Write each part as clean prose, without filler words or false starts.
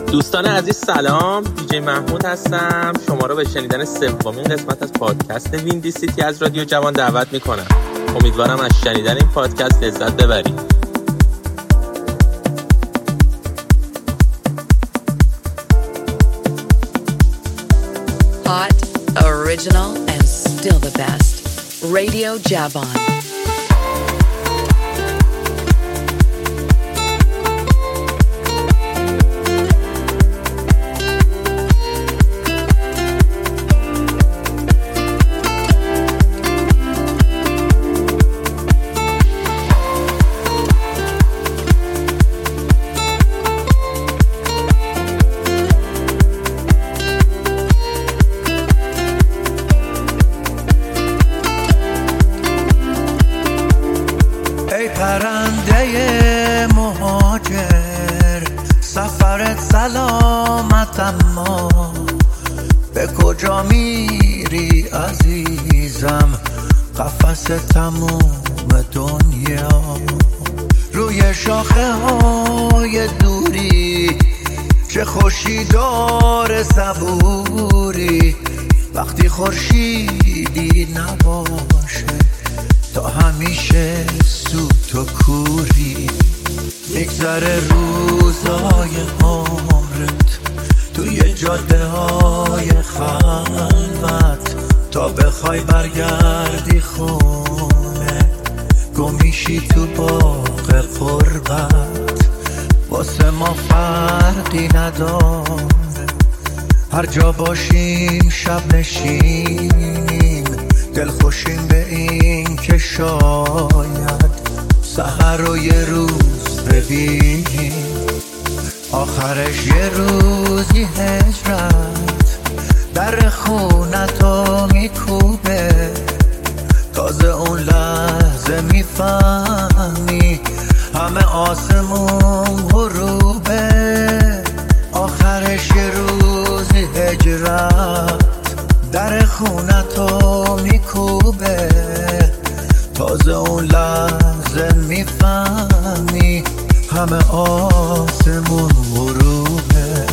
دوستان عزیز سلام، دیجی محمود هستم. شما رو به شنیدن سومین قسمت از پادکست ویندی سیتی از رادیو جوان دعوت میکنم. امیدوارم از شنیدن این پادکست لذت ببرید. Hot, original, and still the best. Radio Javan. سلامت اما به کجا میری عزیزم؟ قفس تموم دنیا روی شاخه های دوری، چه خوشی داره صبوری وقتی خورشیدی نباشه، تا همیشه سوت و کوری. میگذره روزهای عمرت توی جاده های خلوت، تا بخوای برگردی خونه گمیشی تو باغ قربت. واسه ما فرقی نداره هر جا باشیم، شب نشینیم دلخوشیم به این که شاید سحر رو یه روز ببینیم، آخرش یه روزی هجرت در خونتو میکوبه. تازه اون لحظه میفهمی همه آسمون غروبه، آخرش یه روزی هجرت در خونتو میکوبه. تازه اون لحظه میفهمی همه آسمون غروبه.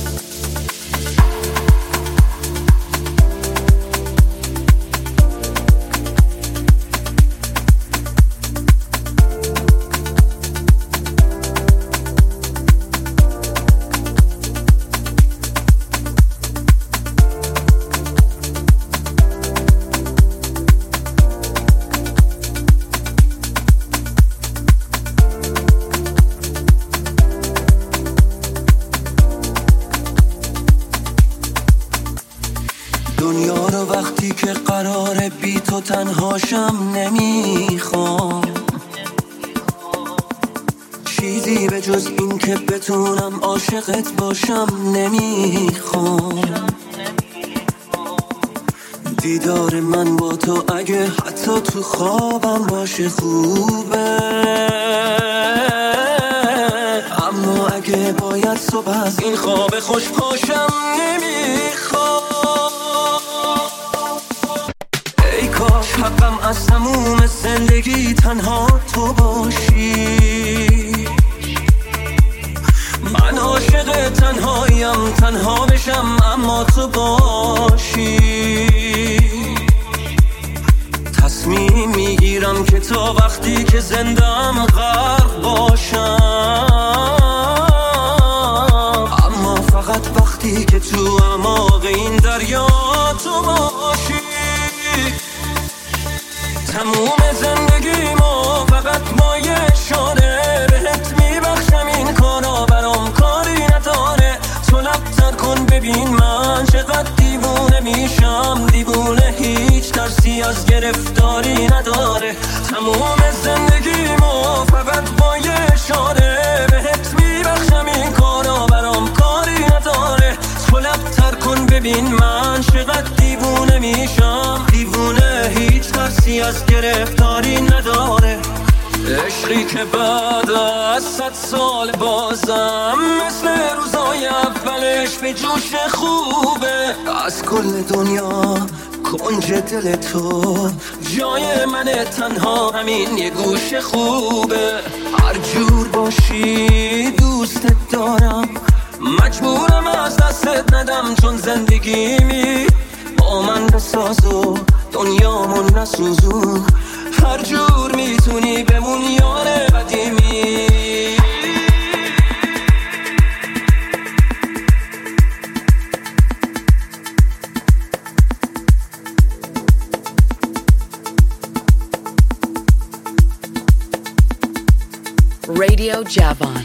دنیا رو وقتی که قراره بی تو تنهاشم نمیخوام، چیزی به جز این که بتونم عاشقت باشم نمیخوام. دیدار من با تو اگه حتی تو خوابم باشه خوبه، اما اگه باید صبح از این خواب خوش پاشم نمیخوام. ای کاش حقم از تموم زندگی تنها تو باشی، من عاشق تنهایم، تنها بشم اما تو باشی. تصمیم میگیرم که تا وقتی که زندم غرق باشم، اما فقط وقتی که تو اعماق این دریا تو باشی. تموم زندگیمو فقط با یه اشاره بهت میبخشم، این کارا برام کاری نداره. تو لب‌تر کن ببین من چقدر دیوونه میشم، دیوونه هیچ ترسی از گرفتاری نداره. تموم زندگیمو فقط با یه اشاره بهت میبخشم، این کارا برام کاری نداره. تو لب‌تر کن ببین من چقدر دیوونه میشم، دیوونه هیچ ترسی از گرفتاری نداره. عشقی که بعد از 100 سال بازم مثل روزای اولش به جوش خوبه. از کل دنیا کنج دل تو جای من تنها همین یه گوش خوبه. هر جور باشی دوست دارم، مجبور زندگیمی با من بساز و دنیامون نسوزون، هر جور میتونی بمون یار قدیمی. Radio Javon.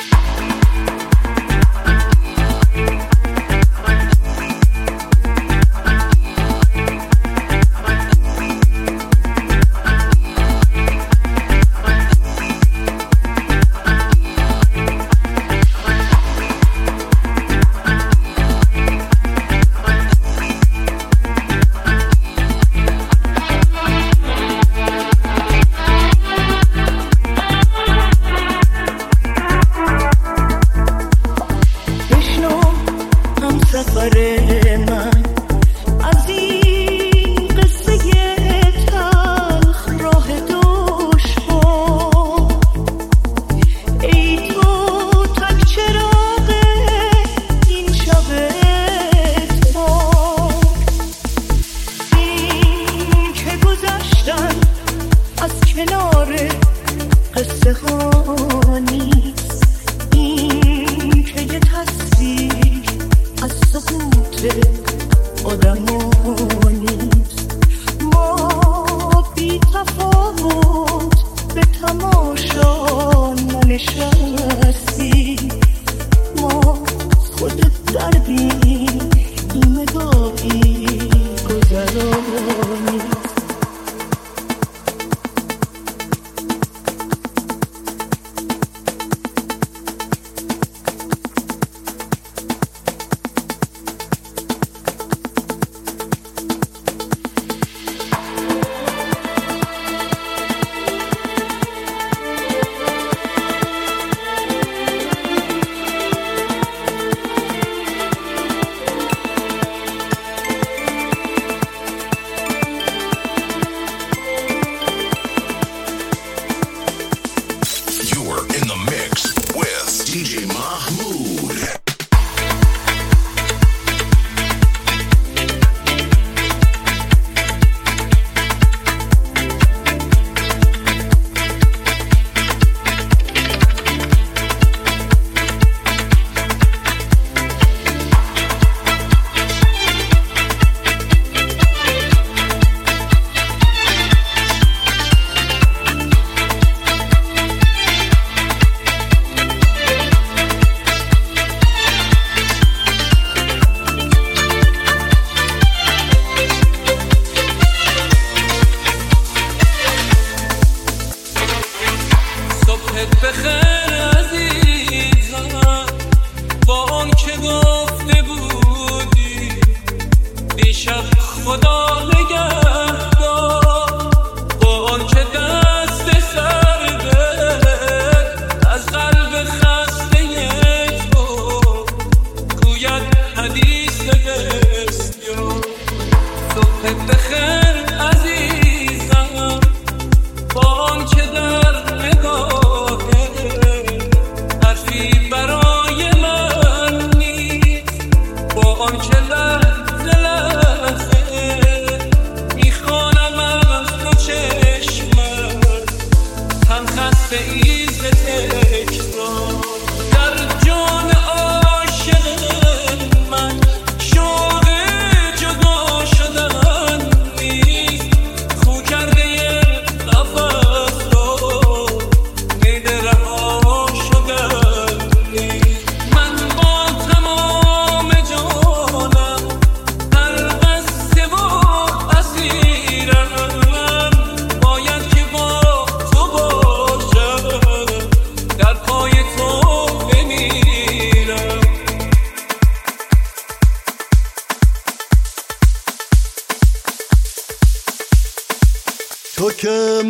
تو که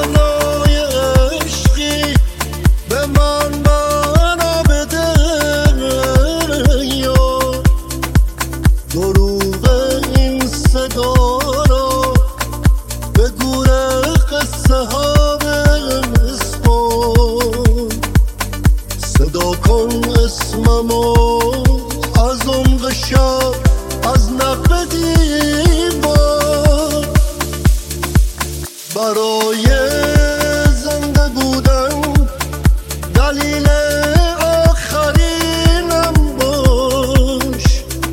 معنای عشقی به من بنا بده یا دروغ این صدا را به گوره قصه ها بسپار صدا کن اسممو از عمق شب از نقب دیوار برای زنده بودن دلیل آخرینم باش.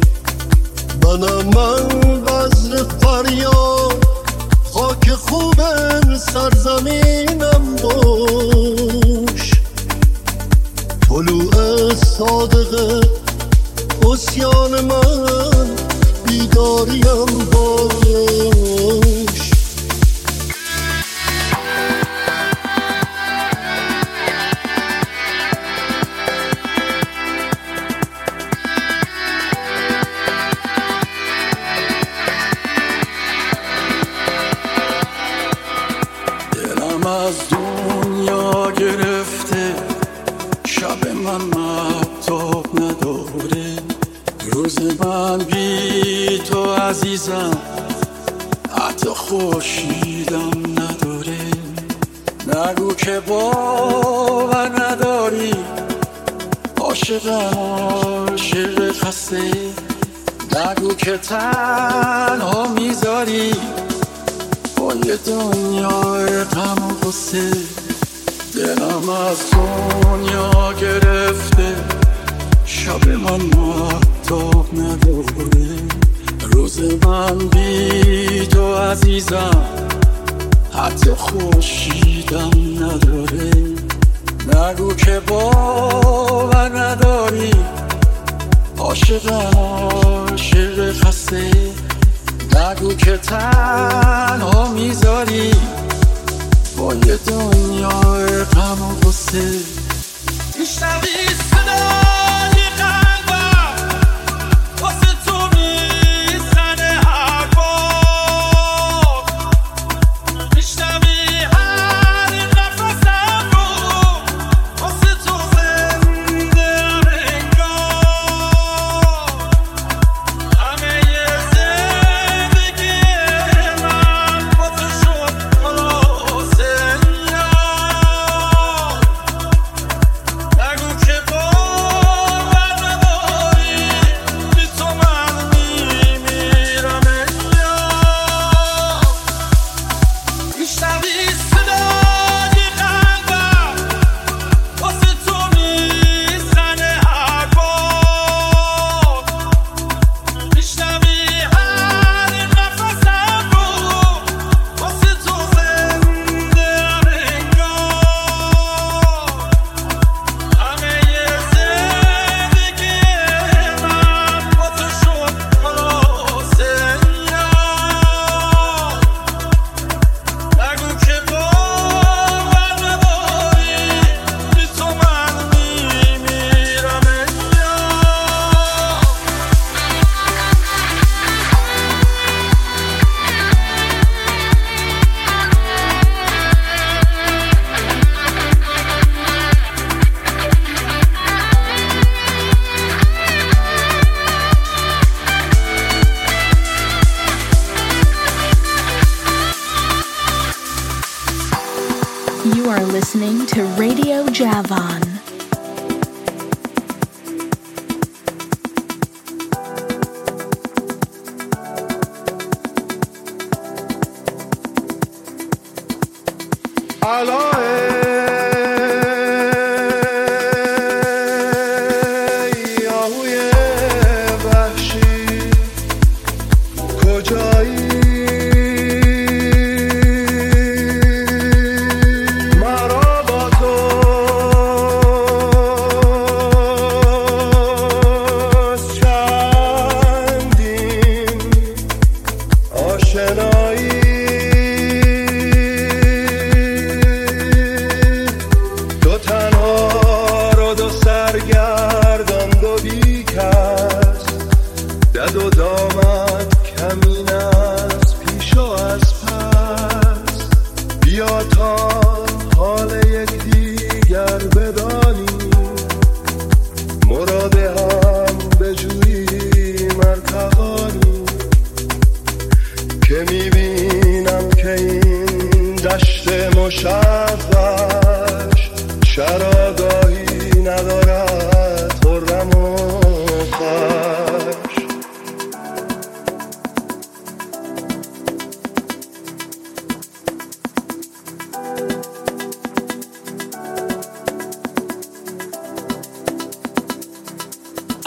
من بذر فریاد خاک خوب سرزمینم باش. طلوع صادق عصیان من بیداریم باش. دلم از دنیا گرفته، شب من مهتاب نداره، روز من بی تو عزیزم حتی خورشیدم نداره. نگو که باور نداری، عاشقم عاشق خسته، نگو که تنها میذاری با یه دنیای غم و غصه. دلم از دنیا گرفته، شب من مهتاب نداره، روز من بی تو عزیزم حتی خورشیدم نداره. نگو که باور نداری، عاشقم عاشق خسته، نگو که تنها میذاری با یه دنیای غم و غصه. میشنوی صدای قلبم واسه تو میزنه حرفات، میشنوی هر نفسم رو واسه تو زنده انگار. همه زندگی من با تو شد خلاصه. نگو که باور نداری، بی تو من میمیرم انگار. میشنوی صدای قلبم واسه تو میزنه حرفات، میشنوی هر نفسم رو واسه تو زنده انگار. همه زندگی من با تو شد خلاصه. نگو که باور نداری، بی تو من میمیرم You are listening to Radio Javan. آهوی وحشی کجایی؟ مرا با تو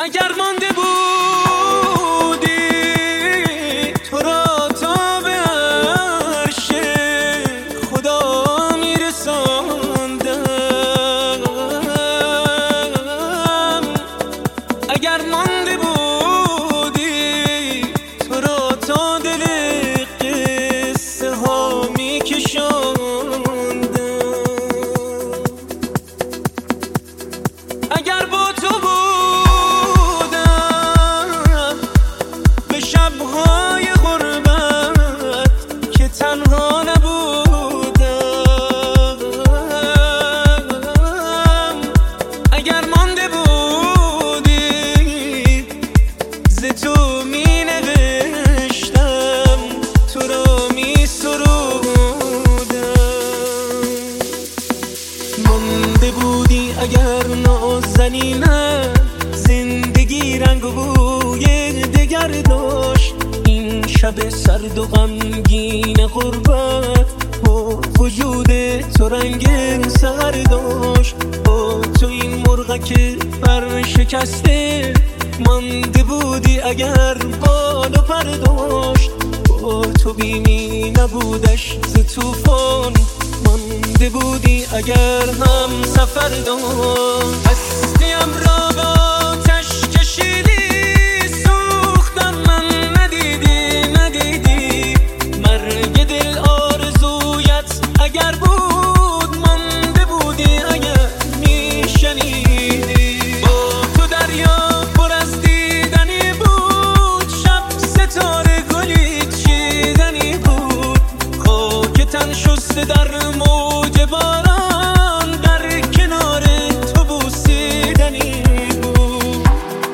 اگر مانده بودی تو را تا به عرش خدا میرساندم، اگر مانده بودی تو را تا دل قصه ها میکشاندم، اگر با تو بودم به شبهای غربت که تنها نبودم، اگر مانده بودی ز تو می نوشتم تو را می سرودم، مانده بودی اگر نازنینم زندگی رنگ و بوی دگر داشت، این شب سرد و غمگین غربت با وجود تو رنگ سحر داشت، با تو این مرغک پر شکسته مانده بودی اگر بال و پر داشت، با تو بیمی نبودش ز طوفان مانده بودی اگر هم سفر داشت، هستیم را با آتش کشیدی سوختم من ندیدی مرگ دل آرزویت اگر بود مانده بودی اگر میشنیدی، با تو دریا پر از دیدنی بود، شب ستاره گلی چیدنی بود، خاک تن شسته در موج باران در کنار تو بوسیدنی بود.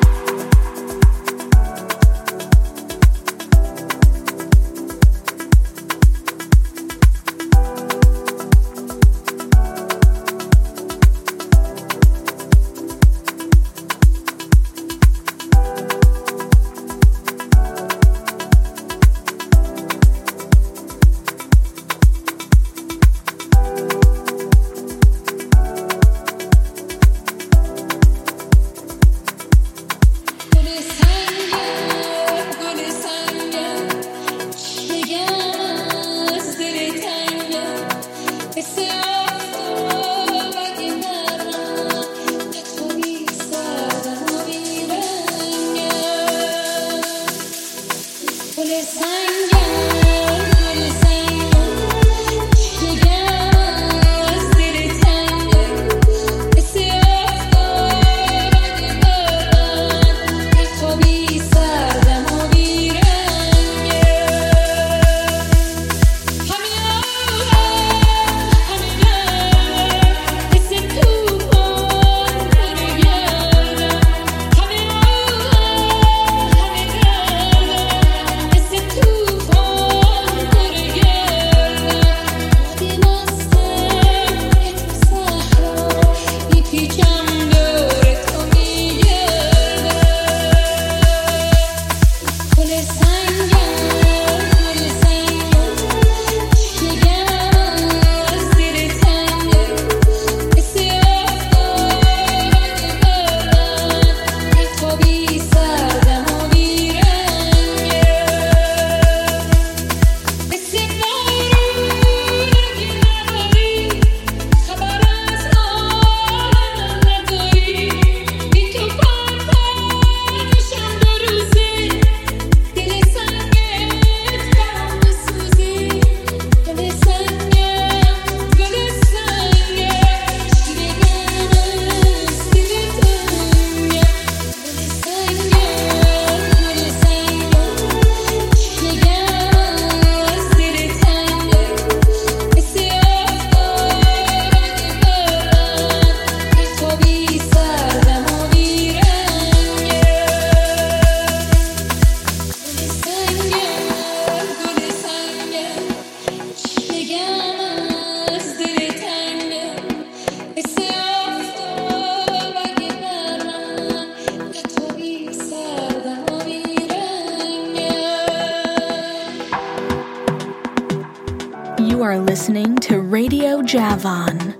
You are listening to Radio Javan.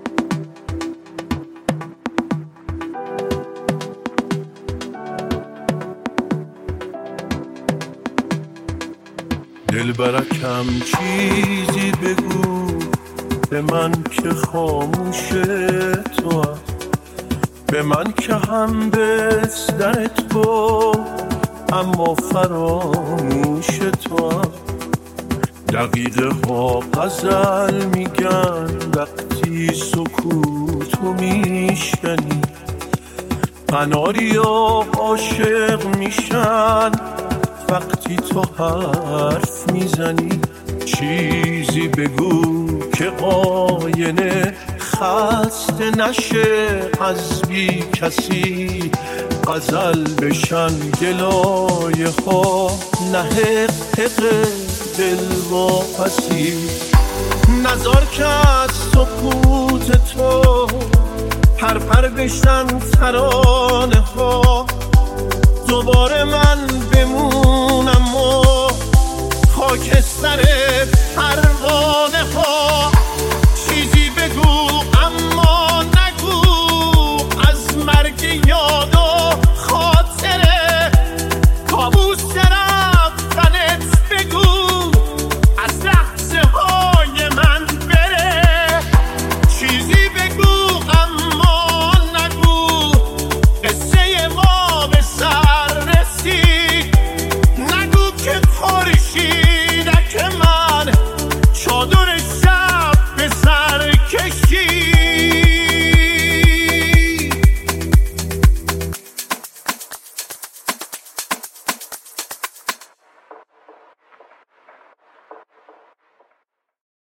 دلبرکم چیزی بگو به من که خاموش تو، به من که هم بستر تو اما فراموش تو. دقیقه ها غزل میگن وقتی سکوتو میشنی، قناریا عاشق میشن وقتی تو حرف میزنی. چیزی بگو که آینه خسته نشه از بی کسی، غزل بشن گلایه ها نه حق دل واپسی. نزار که از سکوت تو پرپر بشن ترانه ها،